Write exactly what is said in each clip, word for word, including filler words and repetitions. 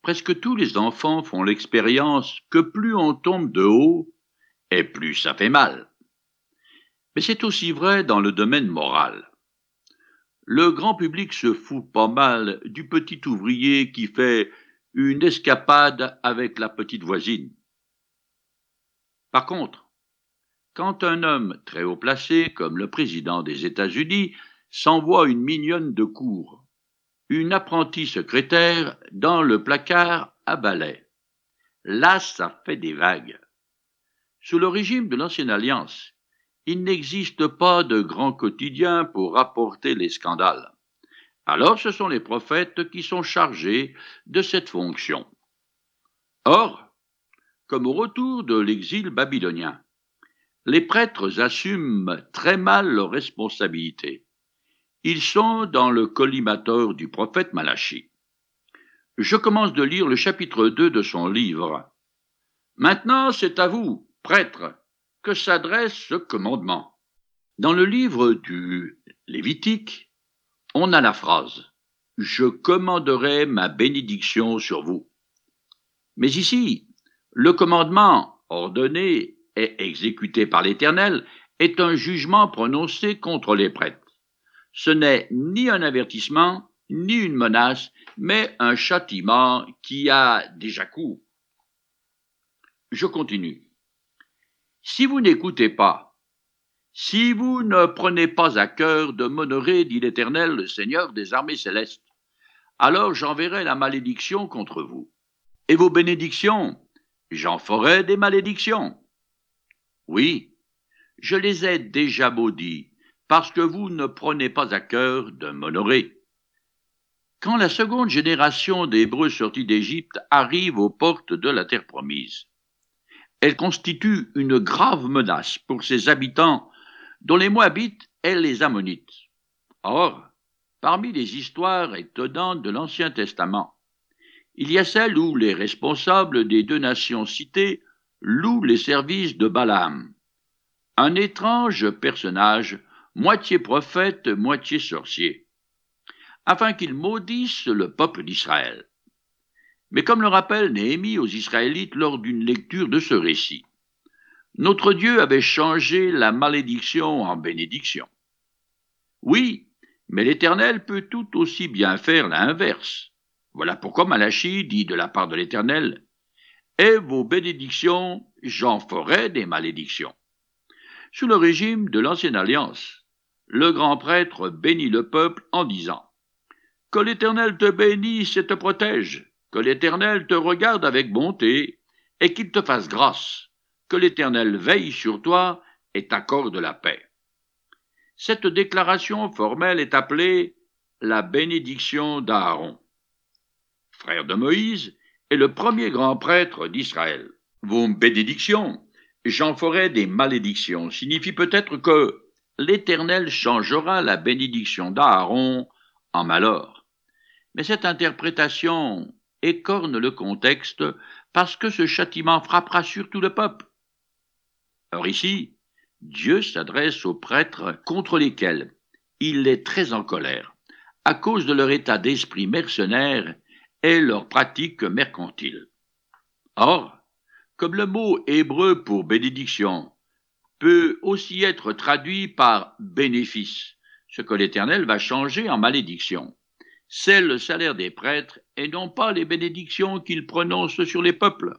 Presque tous les enfants font l'expérience que plus on tombe de haut, et plus ça fait mal. Mais c'est aussi vrai dans le domaine moral. Le grand public se fout pas mal du petit ouvrier qui fait une escapade avec la petite voisine. Par contre, quand un homme très haut placé, comme le président des États-Unis, s'envoie une mignonne de cour, une apprentie secrétaire dans le placard à balai, là ça fait des vagues. Sous le régime de l'Ancienne Alliance, il n'existe pas de grand quotidien pour rapporter les scandales. Alors ce sont les prophètes qui sont chargés de cette fonction. Or, comme au retour de l'exil babylonien, les prêtres assument très mal leurs responsabilités. Ils sont dans le collimateur du prophète Malachie. Je commence de lire le chapitre deux de son livre. Maintenant, c'est à vous, prêtres, que s'adresse ce commandement. Dans le livre du Lévitique, on a la phrase « Je commanderai ma bénédiction sur vous ». Mais ici, le commandement ordonné et exécuté par l'Éternel est un jugement prononcé contre les prêtres. Ce n'est ni un avertissement, ni une menace, mais un châtiment qui a déjà cours. Je continue. Si vous n'écoutez pas, si vous ne prenez pas à cœur de m'honorer, dit l'Éternel, le Seigneur des armées célestes, alors j'enverrai la malédiction contre vous. Et vos bénédictions, j'en ferai des malédictions. Oui, je les ai déjà maudits, parce que vous ne prenez pas à cœur de m'honorer. Quand la seconde génération d'Hébreux sortis d'Égypte arrive aux portes de la terre promise, elle constitue une grave menace pour ses habitants, dont les Moabites et les Ammonites. Or, parmi les histoires étonnantes de l'Ancien Testament, il y a celle où les responsables des deux nations citées louent les services de Balaam, un étrange personnage, moitié prophète, moitié sorcier, afin qu'il maudisse le peuple d'Israël. Mais comme le rappelle Néhémie aux Israélites lors d'une lecture de ce récit, notre Dieu avait changé la malédiction en bénédiction. Oui, mais l'Éternel peut tout aussi bien faire l'inverse. Voilà pourquoi Malachie dit de la part de l'Éternel, « Et vos bénédictions, j'en ferai des malédictions. » Sous le régime de l'Ancienne Alliance, le grand prêtre bénit le peuple en disant, « Que l'Éternel te bénisse et te protège, que l'Éternel te regarde avec bonté et qu'il te fasse grâce, que l'Éternel veille sur toi et t'accorde la paix. » Cette déclaration formelle est appelée la bénédiction d'Aaron, frère de Moïse, et le premier grand prêtre d'Israël. Vos bénédictions, j'en ferai des malédictions, signifie peut-être que l'Éternel changera la bénédiction d'Aaron en malheur. Mais cette interprétation écorne le contexte parce que ce châtiment frappera surtout le peuple. Or ici, Dieu s'adresse aux prêtres contre lesquels il est très en colère, à cause de leur état d'esprit mercenaire et leurs pratiques mercantiles. Or, comme le mot hébreu pour bénédiction peut aussi être traduit par bénéfice, ce que l'Éternel va changer en malédiction, c'est le salaire des prêtres et non pas les bénédictions qu'ils prononcent sur les peuples.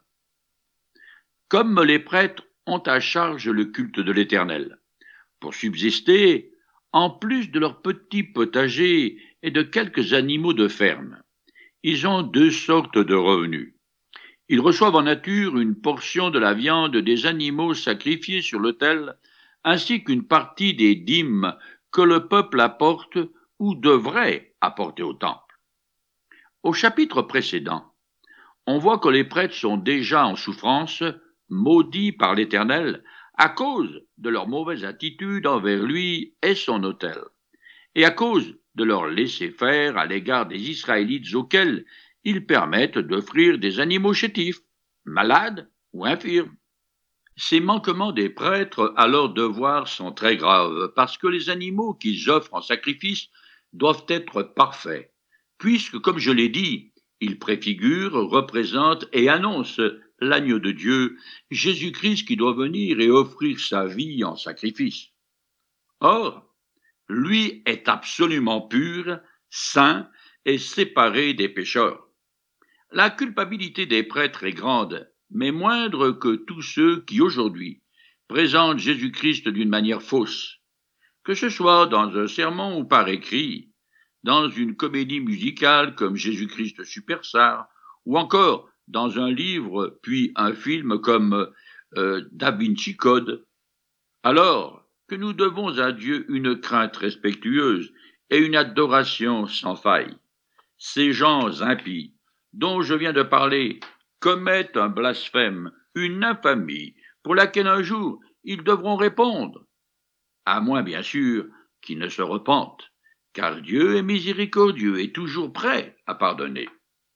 Comme les prêtres ont à charge le culte de l'Éternel, pour subsister, en plus de leur petit potager et de quelques animaux de ferme, ils ont deux sortes de revenus. Ils reçoivent en nature une portion de la viande des animaux sacrifiés sur l'autel, ainsi qu'une partie des dîmes que le peuple apporte ou devrait apporter au temple. Au chapitre précédent, on voit que les prêtres sont déjà en souffrance, maudits par l'Éternel, à cause de leur mauvaise attitude envers lui et son autel, et à cause de leur laisser-faire à l'égard des Israélites auxquels ils permettent d'offrir des animaux chétifs, malades ou infirmes. Ces manquements des prêtres à leur devoir sont très graves, parce que les animaux qu'ils offrent en sacrifice doivent être parfaits, puisque, comme je l'ai dit, Il préfigure, représente et annonce l'agneau de Dieu, Jésus-Christ qui doit venir et offrir sa vie en sacrifice. Or, lui est absolument pur, saint et séparé des pécheurs. La culpabilité des prêtres est grande, mais moindre que tous ceux qui aujourd'hui présentent Jésus-Christ d'une manière fausse, que ce soit dans un sermon ou par écrit, dans une comédie musicale comme Jésus-Christ Superstar, ou encore dans un livre puis un film comme euh, Da Vinci Code. Alors que nous devons à Dieu une crainte respectueuse et une adoration sans faille. Ces gens impies dont je viens de parler commettent un blasphème, une infamie, pour laquelle un jour ils devront répondre, à moins bien sûr qu'ils ne se repentent, car Dieu est miséricordieux et toujours prêt à pardonner.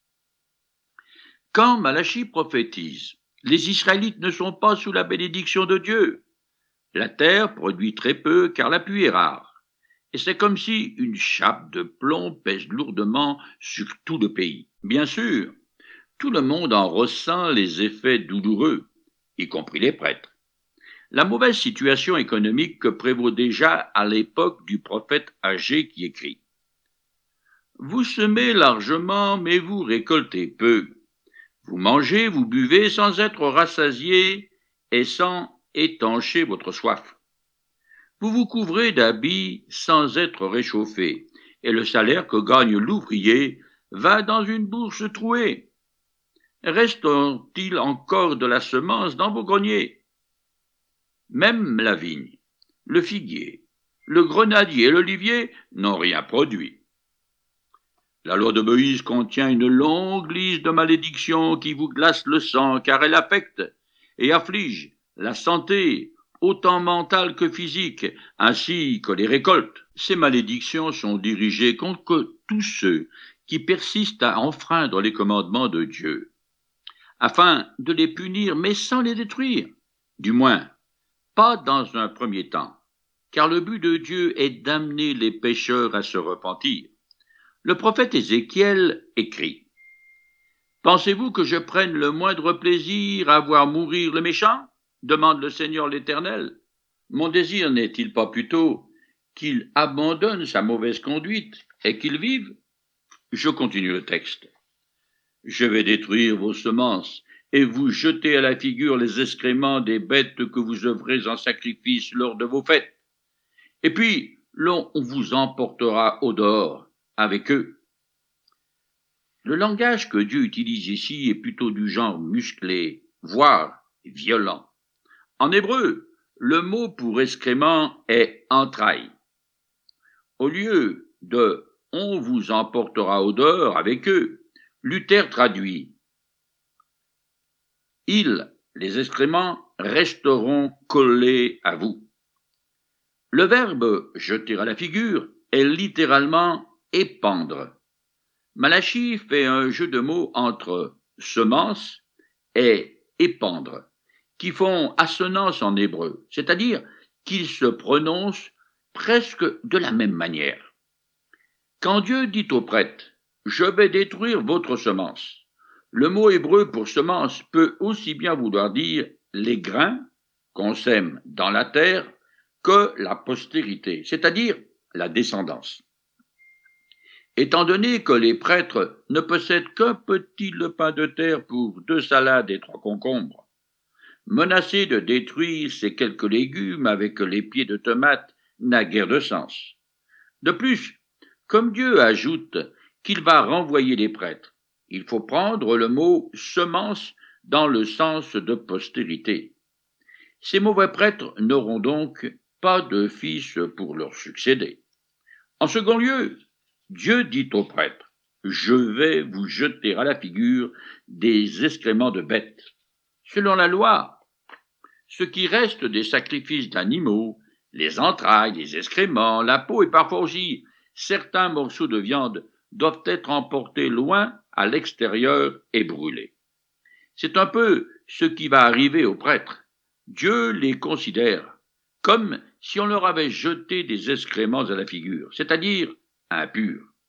Quand Malachie prophétise, les Israélites ne sont pas sous la bénédiction de Dieu. La terre produit très peu car la pluie est rare, et c'est comme si une chape de plomb pèse lourdement sur tout le pays. Bien sûr, tout le monde en ressent les effets douloureux, y compris les prêtres. La mauvaise situation économique que prévaut déjà à l'époque du prophète Agé qui écrit « Vous semez largement, mais vous récoltez peu. Vous mangez, vous buvez sans être rassasiés et sans étancher votre soif. Vous vous couvrez d'habits sans être réchauffés, et le salaire que gagne l'ouvrier va dans une bourse trouée. Reste-t-il encore de la semence dans vos greniers? Même la vigne, le figuier, le grenadier et l'olivier n'ont rien produit. La loi de Moïse contient une longue liste de malédictions qui vous glacent le sang, car elle affecte et afflige la santé, autant mentale que physique, ainsi que les récoltes. Ces malédictions sont dirigées contre tous ceux qui persistent à enfreindre les commandements de Dieu, afin de les punir, mais sans les détruire, du moins pas dans un premier temps, car le but de Dieu est d'amener les pécheurs à se repentir. Le prophète Ézéchiel écrit « Pensez-vous que je prenne le moindre plaisir à voir mourir le méchant ? Demande le Seigneur l'Éternel. Mon désir n'est-il pas plutôt qu'il abandonne sa mauvaise conduite et qu'il vive ?» Je continue le texte. « Je vais détruire vos semences et vous jeter à la figure les excréments des bêtes que vous œuvrez en sacrifice lors de vos fêtes. Et puis, l'on vous emportera au dehors avec eux. » Le langage que Dieu utilise ici est plutôt du genre musclé, voire violent. En hébreu, le mot pour excrément est entrailles. Au lieu de « on vous emportera au dehors avec eux », Luther traduit « ils, les excréments, resteront collés à vous ». Le verbe « jeter à la figure » est littéralement « épandre ». Malachie fait un jeu de mots entre « semence » et « épandre », qui font assonance en hébreu, c'est-à-dire qu'ils se prononcent presque de la même manière. Quand Dieu dit au prêtre « je vais détruire votre semence », le mot hébreu pour semence peut aussi bien vouloir dire les grains qu'on sème dans la terre que la postérité, c'est-à-dire la descendance. Étant donné que les prêtres ne possèdent qu'un petit lepin de terre pour deux salades et trois concombres, menacer de détruire ces quelques légumes avec les pieds de tomates n'a guère de sens. De plus, comme Dieu ajoute qu'il va renvoyer les prêtres, il faut prendre le mot « semence » dans le sens de postérité. Ces mauvais prêtres n'auront donc pas de fils pour leur succéder. En second lieu, Dieu dit aux prêtres « je vais vous jeter à la figure des excréments de bêtes ». Selon la loi, ce qui reste des sacrifices d'animaux, les entrailles, les excréments, la peau et parfois aussi certains morceaux de viande doivent être emportés loin à l'extérieur et brûlés. C'est un peu ce qui va arriver aux prêtres. Dieu les considère comme si on leur avait jeté des excréments à la figure, c'est-à-dire impurs.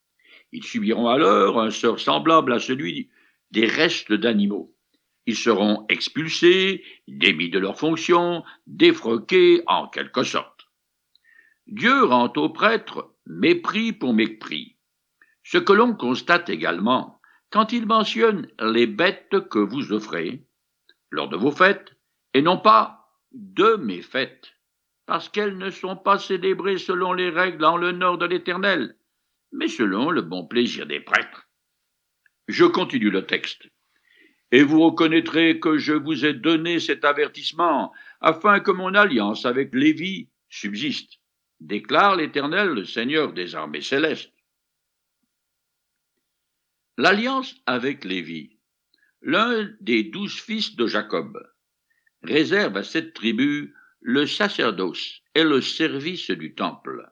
Ils subiront alors un sort semblable à celui des restes d'animaux. Ils seront expulsés, démis de leurs fonctions, défroqués en quelque sorte. Dieu rend aux prêtres mépris pour mépris. Ce que l'on constate également quand il mentionne les bêtes que vous offrez lors de vos fêtes, et non pas de mes fêtes, parce qu'elles ne sont pas célébrées selon les règles en l'honneur de l'Éternel, mais selon le bon plaisir des prêtres. Je continue le texte. Et vous reconnaîtrez que je vous ai donné cet avertissement, afin que mon alliance avec Lévi subsiste, déclare l'Éternel, le Seigneur des armées célestes. L'alliance avec Lévi, l'un des douze fils de Jacob, réserve à cette tribu le sacerdoce et le service du temple.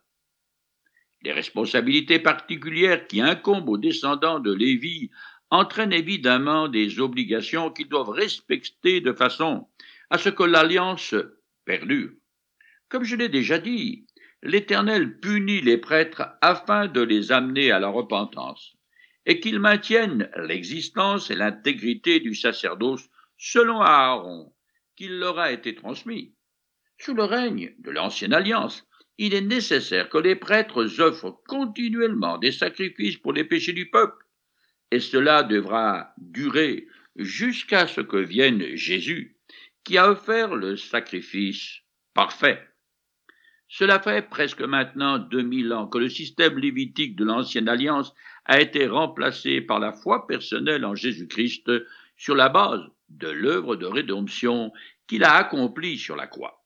Les responsabilités particulières qui incombent aux descendants de Lévi entraînent évidemment des obligations qu'ils doivent respecter de façon à ce que l'alliance perdure. Comme je l'ai déjà dit, l'Éternel punit les prêtres afin de les amener à la repentance et qu'ils maintiennent l'existence et l'intégrité du sacerdoce selon Aaron, qu'il leur a été transmis. Sous le règne de l'Ancienne Alliance, il est nécessaire que les prêtres offrent continuellement des sacrifices pour les péchés du peuple, et cela devra durer jusqu'à ce que vienne Jésus, qui a offert le sacrifice parfait. Cela fait presque maintenant deux mille ans que le système lévitique de l'Ancienne Alliance a été remplacé par la foi personnelle en Jésus-Christ sur la base de l'œuvre de rédemption qu'il a accomplie sur la croix.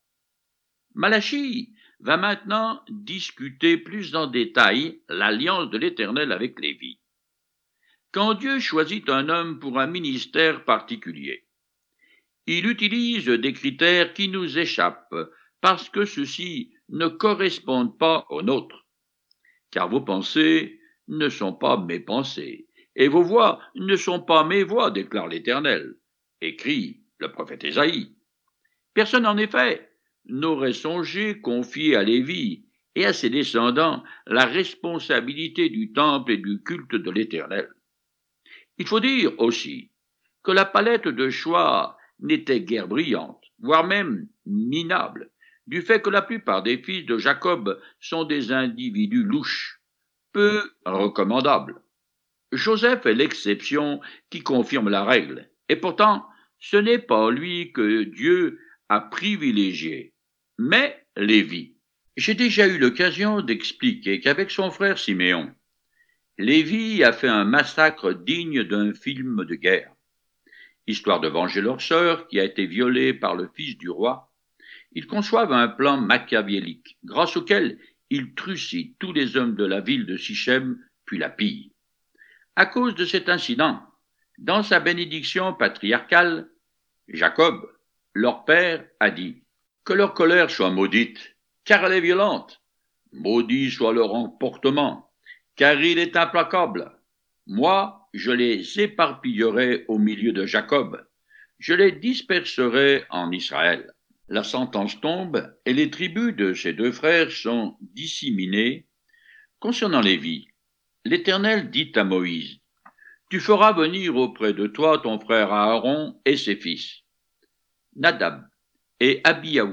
Malachie va maintenant discuter plus en détail l'alliance de l'Éternel avec Lévi. Quand Dieu choisit un homme pour un ministère particulier, il utilise des critères qui nous échappent parce que ceux-ci ne correspondent pas aux nôtres. Car vos pensées ne sont pas mes pensées, et vos voix ne sont pas mes voix, déclare l'Éternel, écrit le prophète Ésaïe. Personne, en effet, n'aurait songé confier à Lévi et à ses descendants la responsabilité du temple et du culte de l'Éternel. Il faut dire aussi que la palette de choix n'était guère brillante, voire même minable, du fait que la plupart des fils de Jacob sont des individus louches, peu recommandables. Joseph est l'exception qui confirme la règle, et pourtant, ce n'est pas lui que Dieu a privilégié, mais Lévi. J'ai déjà eu l'occasion d'expliquer qu'avec son frère Siméon, Lévi a fait un massacre digne d'un film de guerre. Histoire de venger leur sœur qui a été violée par le fils du roi, ils conçoivent un plan machiavélique, grâce auquel ils trucident tous les hommes de la ville de Sichem, puis la pillent. À cause de cet incident, dans sa bénédiction patriarcale, Jacob, leur père, a dit « Que leur colère soit maudite, car elle est violente. Maudit soit leur emportement, car il est implacable. Moi, je les éparpillerai au milieu de Jacob. Je les disperserai en Israël. » La sentence tombe et les tribus de ces deux frères sont disséminées. Concernant Lévi, l'Éternel dit à Moïse « Tu feras venir auprès de toi ton frère Aaron et ses fils, Nadab et Abiaou,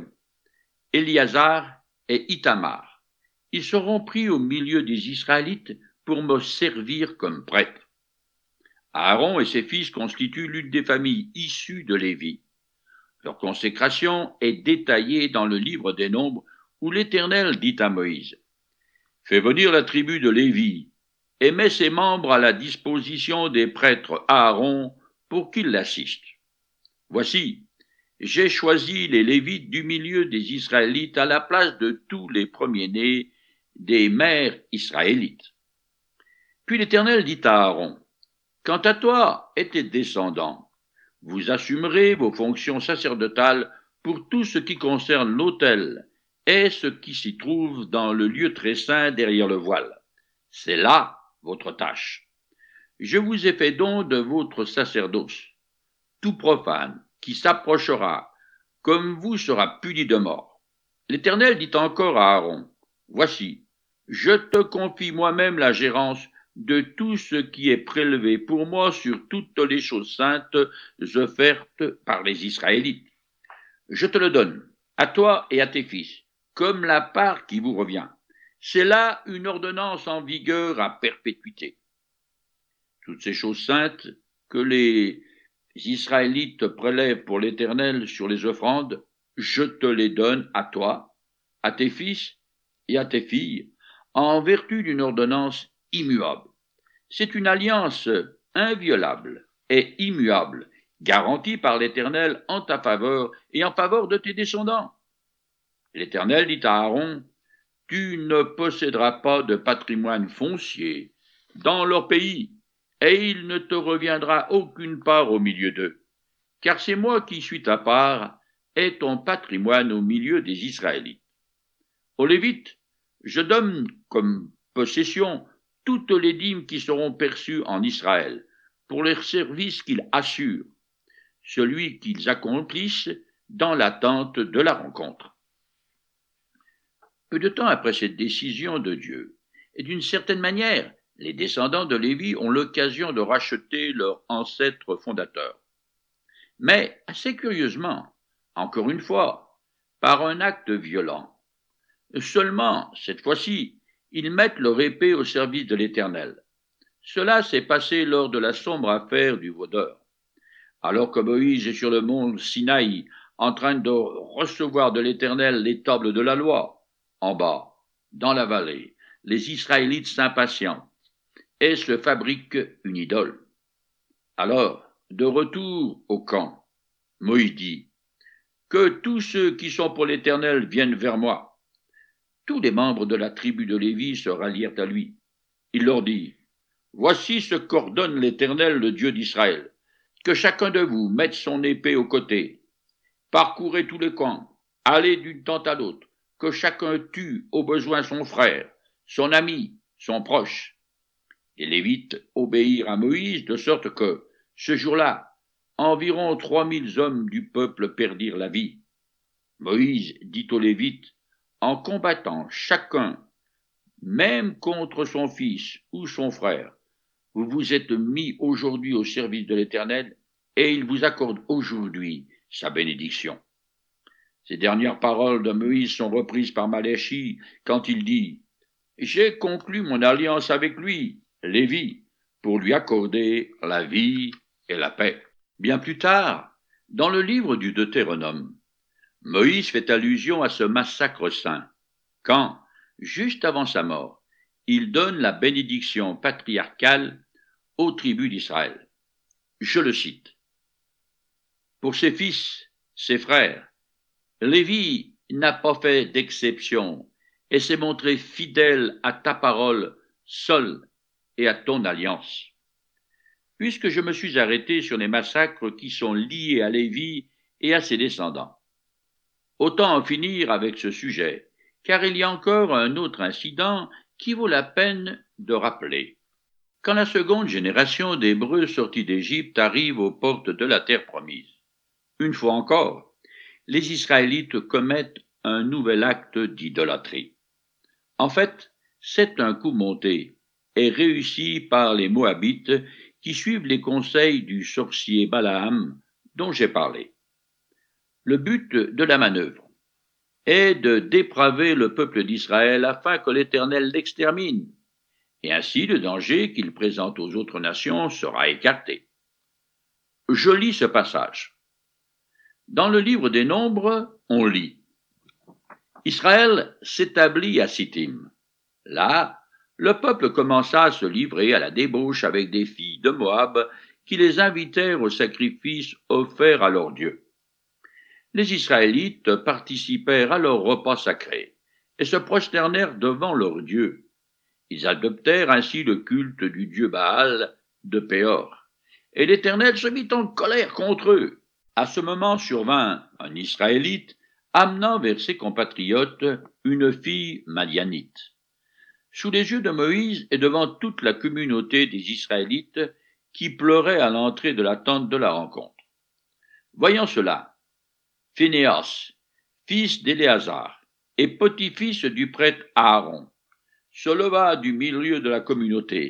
Éliazar et Ithamar. Ils seront pris au milieu des Israélites pour me servir comme prêtres. Aaron et ses fils constituent l'une des familles issues de Lévi. Leur consécration est détaillée dans le livre des Nombres où l'Éternel dit à Moïse « Fais venir la tribu de Lévi et mets ses membres à la disposition des prêtres Aaron pour qu'ils l'assistent. Voici, j'ai choisi les Lévites du milieu des Israélites à la place de tous les premiers-nés des mères israélites. » Puis l'Éternel dit à Aaron « Quant à toi et tes descendants, vous assumerez vos fonctions sacerdotales pour tout ce qui concerne l'autel et ce qui s'y trouve dans le lieu très saint derrière le voile. C'est là votre tâche. Je vous ai fait don de votre sacerdoce. Tout profane qui s'approchera comme vous sera puni de mort. » L'Éternel dit encore à Aaron, « Voici, je te confie moi-même la gérance de tout ce qui est prélevé pour moi sur toutes les choses saintes offertes par les Israélites. Je te le donne, à toi et à tes fils, comme la part qui vous revient. C'est là une ordonnance en vigueur à perpétuité. Toutes ces choses saintes que les Israélites prélèvent pour l'Éternel sur les offrandes, je te les donne à toi, à tes fils et à tes filles, en vertu d'une ordonnance immuable. C'est une alliance inviolable et immuable, garantie par l'Éternel en ta faveur et en faveur de tes descendants. L'Éternel dit à Aaron, tu ne posséderas pas de patrimoine foncier dans leur pays, et il ne te reviendra aucune part au milieu d'eux, car c'est moi qui suis ta part et ton patrimoine au milieu des Israélites. Aux Lévites, je donne comme possession toutes les dîmes qui seront perçues en Israël, pour les services qu'ils assurent, celui qu'ils accomplissent dans l'attente de la rencontre. Peu de temps après cette décision de Dieu, et d'une certaine manière, les descendants de Lévi ont l'occasion de racheter leur ancêtre fondateur. Mais, assez curieusement, encore une fois, par un acte violent. Seulement, cette fois-ci, ils mettent leur épée au service de l'Éternel. Cela s'est passé lors de la sombre affaire du vaudeur. Alors que Moïse est sur le mont Sinaï, en train de recevoir de l'Éternel les tables de la loi, en bas, dans la vallée, les Israélites s'impatientent et se fabriquent une idole. Alors, de retour au camp, Moïse dit, « Que tous ceux qui sont pour l'Éternel viennent vers moi. » Tous les membres de la tribu de Lévi se rallièrent à lui. Il leur dit, « Voici ce qu'ordonne l'Éternel, le Dieu d'Israël. Que chacun de vous mette son épée au côté. Parcourez tous les camps, allez d'une tente à l'autre, que chacun tue au besoin son frère, son ami, son proche. » Les Lévites obéirent à Moïse, de sorte que, ce jour-là, environ trois mille hommes du peuple perdirent la vie. Moïse dit aux Lévites, en combattant chacun, même contre son fils ou son frère, vous vous êtes mis aujourd'hui au service de l'Éternel, et il vous accorde aujourd'hui sa bénédiction. Ces dernières paroles de Moïse sont reprises par Maléchi quand il dit « J'ai conclu mon alliance avec lui, Lévi, pour lui accorder la vie et la paix. » Bien plus tard, dans le livre du Deutéronome, Moïse fait allusion à ce massacre saint, quand, juste avant sa mort, il donne la bénédiction patriarcale aux tribus d'Israël. Je le cite. Pour ses fils, ses frères, Lévi n'a pas fait d'exception et s'est montré fidèle à ta parole seule et à ton alliance. Puisque je me suis arrêté sur les massacres qui sont liés à Lévi et à ses descendants, autant en finir avec ce sujet, car il y a encore un autre incident qui vaut la peine de rappeler. Quand la seconde génération d'Hébreux sortis d'Égypte arrive aux portes de la terre promise, une fois encore, les Israélites commettent un nouvel acte d'idolâtrie. En fait, c'est un coup monté et réussi par les Moabites qui suivent les conseils du sorcier Balaam dont j'ai parlé. Le but de la manœuvre est de dépraver le peuple d'Israël afin que l'Éternel l'extermine, et ainsi le danger qu'il présente aux autres nations sera écarté. Je lis ce passage. Dans le livre des Nombres, on lit « Israël s'établit à Sittim. Là, le peuple commença à se livrer à la débauche avec des filles de Moab qui les invitèrent au sacrifice offert à leur Dieu. Les Israélites participèrent à leur repas sacré et se prosternèrent devant leur Dieu. Ils adoptèrent ainsi le culte du dieu Baal de Péor, et l'Éternel se mit en colère contre eux. À ce moment survint un Israélite amenant vers ses compatriotes une fille madianite. Sous les yeux de Moïse et devant toute la communauté des Israélites qui pleuraient à l'entrée de la tente de la rencontre. Voyant cela, Phénéas, fils d'Éléazar et petit-fils du prêtre Aaron, se leva du milieu de la communauté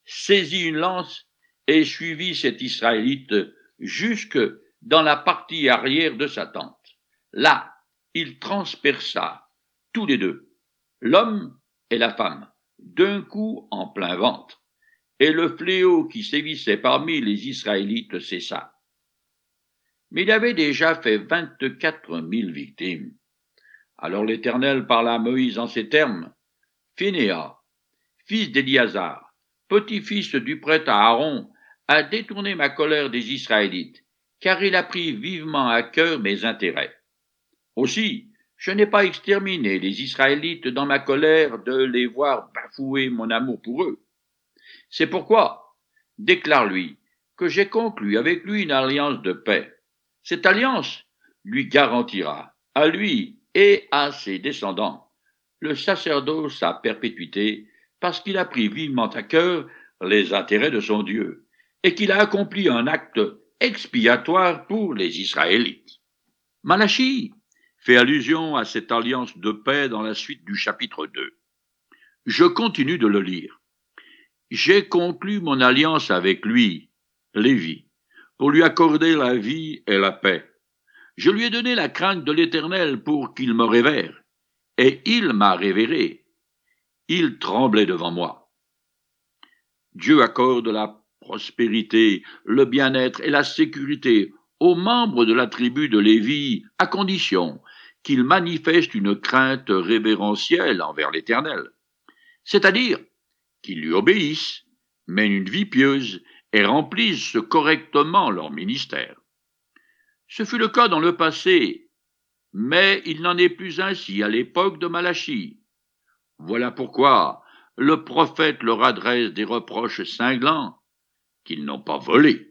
saisit une lance et suivit cet Israélite jusque dans la partie arrière de sa tente. Là, il transperça tous les deux, l'homme et la femme, d'un coup en plein ventre, et le fléau qui sévissait parmi les Israélites cessa. Mais il avait déjà fait vingt-quatre mille victimes. Alors l'Éternel parla à Moïse en ces termes: Phinehas, fils d'Éliazar, petit-fils du prêtre Aaron, a détourné ma colère des Israélites, car il a pris vivement à cœur mes intérêts. Aussi, je n'ai pas exterminé les Israélites dans ma colère de les voir bafouer mon amour pour eux. C'est pourquoi, déclare-lui, que j'ai conclu avec lui une alliance de paix. Cette alliance lui garantira, à lui et à ses descendants, le sacerdoce à perpétuité, parce qu'il a pris vivement à cœur les intérêts de son Dieu, et qu'il a accompli un acte expiatoire pour les Israélites. Malachie fait allusion à cette alliance de paix dans la suite du chapitre deux. Je continue de le lire. J'ai conclu mon alliance avec lui, Lévi, pour lui accorder la vie et la paix. Je lui ai donné la crainte de l'Éternel pour qu'il me révère, et il m'a révéré. Il tremblait devant moi. Dieu accorde la prospérité, le bien-être et la sécurité aux membres de la tribu de Lévi, à condition qu'ils manifestent une crainte révérentielle envers l'Éternel, c'est-à-dire qu'ils lui obéissent, mènent une vie pieuse et remplissent correctement leur ministère. Ce fut le cas dans le passé, mais il n'en est plus ainsi à l'époque de Malachie. Voilà pourquoi le prophète leur adresse des reproches cinglants qu'ils n'ont pas volé,